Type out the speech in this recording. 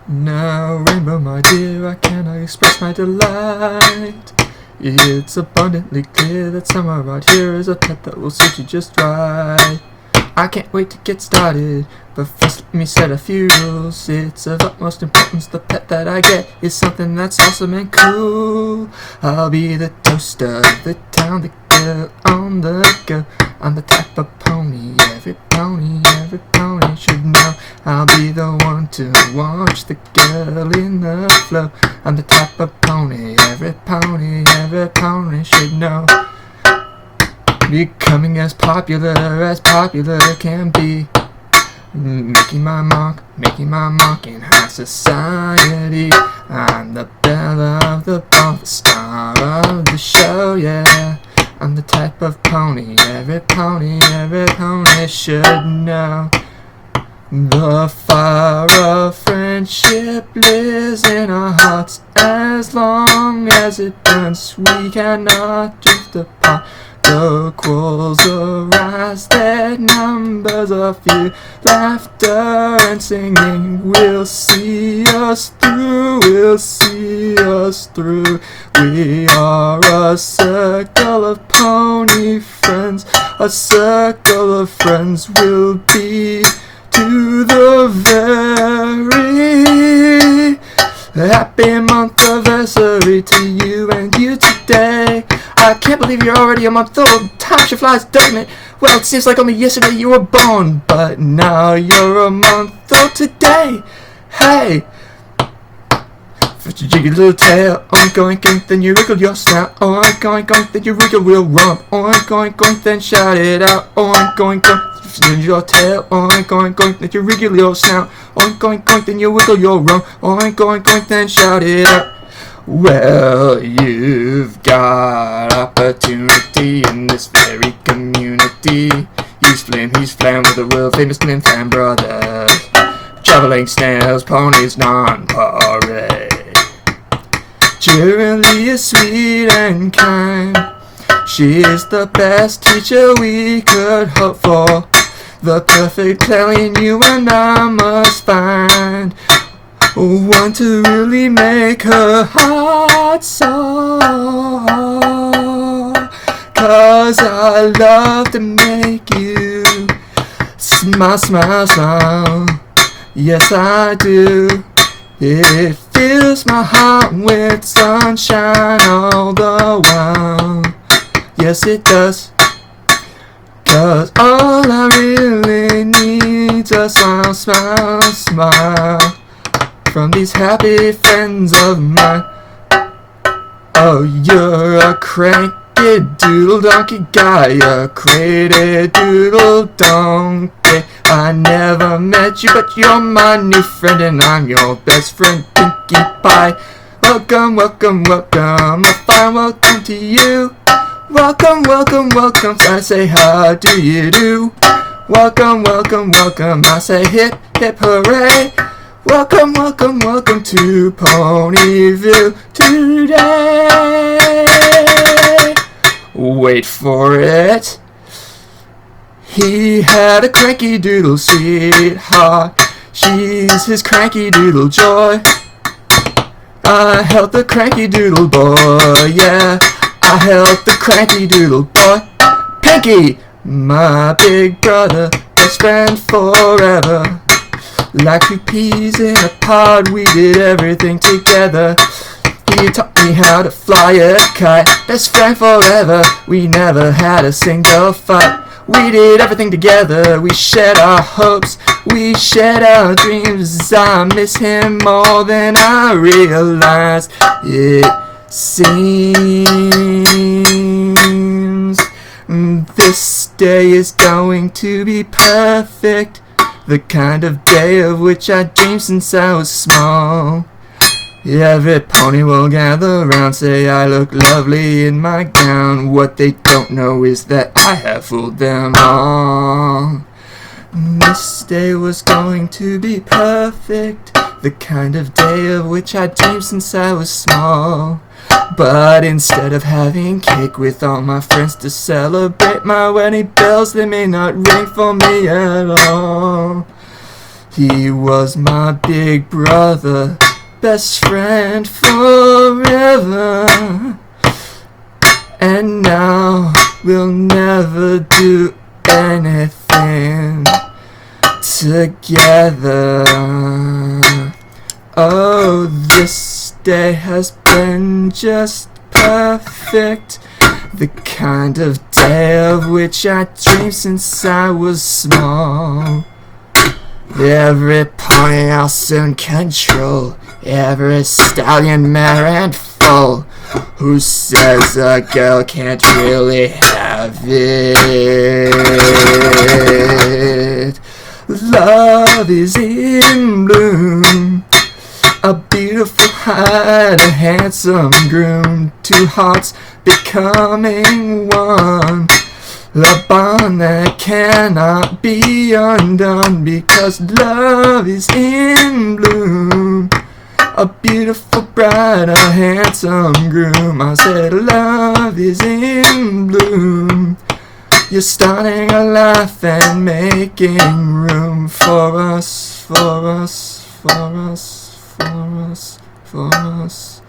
Now, rainbow, my dear, I cannot express my delight. It's abundantly clear that somewhere out here is a pet that will suit you just right. I can't wait to get started, but first let me set a few rules. It's of utmost importance the pet that I get is something that's awesome and cool. I'll be the toast of the town, the girl on the go. I'm the type of pony every pony should know. I'll be the one to watch the girl in the flow. I'm the type of pony every pony should know. Becoming as popular can be. Making my mark in high society. I'm the belle of the ball, the star of the show, yeah. I'm the type of pony every pony should know. The fire of friendship lives in our hearts. As long as it burns, we cannot drift apart. The quarrels arise, their numbers are few. Laughter and singing will see us through, We are a circle of pony friends. A circle of friends will be to the very happy month anniversary to you and you today. I can't believe you're already a month old. Time sure flies, doesn't it? Well, it seems like only yesterday you were born, but now you're a month old today. Hey! First you jig your little tail, oink oink oink, then you wriggle your snout, oink oink oink, then you wriggle real rump, oink oink oink, then shout it out, oink oink oink, then your tail, oink oink oink, then you wriggle your snout, oink oink oink, then you wiggle your rump, oink oink oink, then shout it out. Well, you've got opportunity in this very community. He's flim with the world famous Flim Flam brothers. Traveling snails, ponies, non-parade. Cheerily is sweet and kind. She is the best teacher we could hope for. The perfect clown you and I must find. One to really make her heart soar. 'Cause I love to make you smile, smile, smile. Yes, I do. It fills my heart with sunshine all the while. Yes, it does. 'Cause all I really need's a smile, smile, smile from these happy friends of mine. Oh, you're a cranky doodle donkey guy, a crazy doodle donkey. I never met you, but you're my new friend, and I'm your best friend, Pinkie Pie. Welcome, welcome, welcome, a fine welcome to you. Welcome, welcome, welcome, I say how do you do? Welcome, welcome, welcome, I say hip, hip, hooray. Welcome, welcome, welcome to Ponyville today. Wait for it. He had a cranky doodle sweetheart. She's his cranky doodle joy. I helped the cranky doodle boy, yeah. I helped the cranky doodle boy. Pinkie, my big brother, best friend forever. Like two peas in a pod, we did everything together. He taught me how to fly a kite. Best friend forever, we never had a single fight. We did everything together, we shared our hopes, we shared our dreams. I miss him more than I realized. It seems this day is going to be perfect. The kind of day of which I dreamed since I was small. Every pony will gather round, say I look lovely in my gown. What they don't know is that I have fooled them all. This day was going to be perfect. The kind of day of which I dreamed since I was small. But instead of having cake with all my friends to celebrate my wedding bells, they may not ring for me at all. He was my big brother, best friend forever. And now we'll never do anything together. Oh, this day has been just perfect, the kind of day of which I dreamed since I was small. Every pony I'll soon control, every stallion, mare and foal. Who says a girl can't really have it? Love is in bloom, a beautiful bride, a handsome groom, two hearts becoming one. A bond that cannot be undone, because love is in bloom. A beautiful bride, a handsome groom. I said love is in bloom. You're starting a life and making room for us, for us, for us, for us, for us.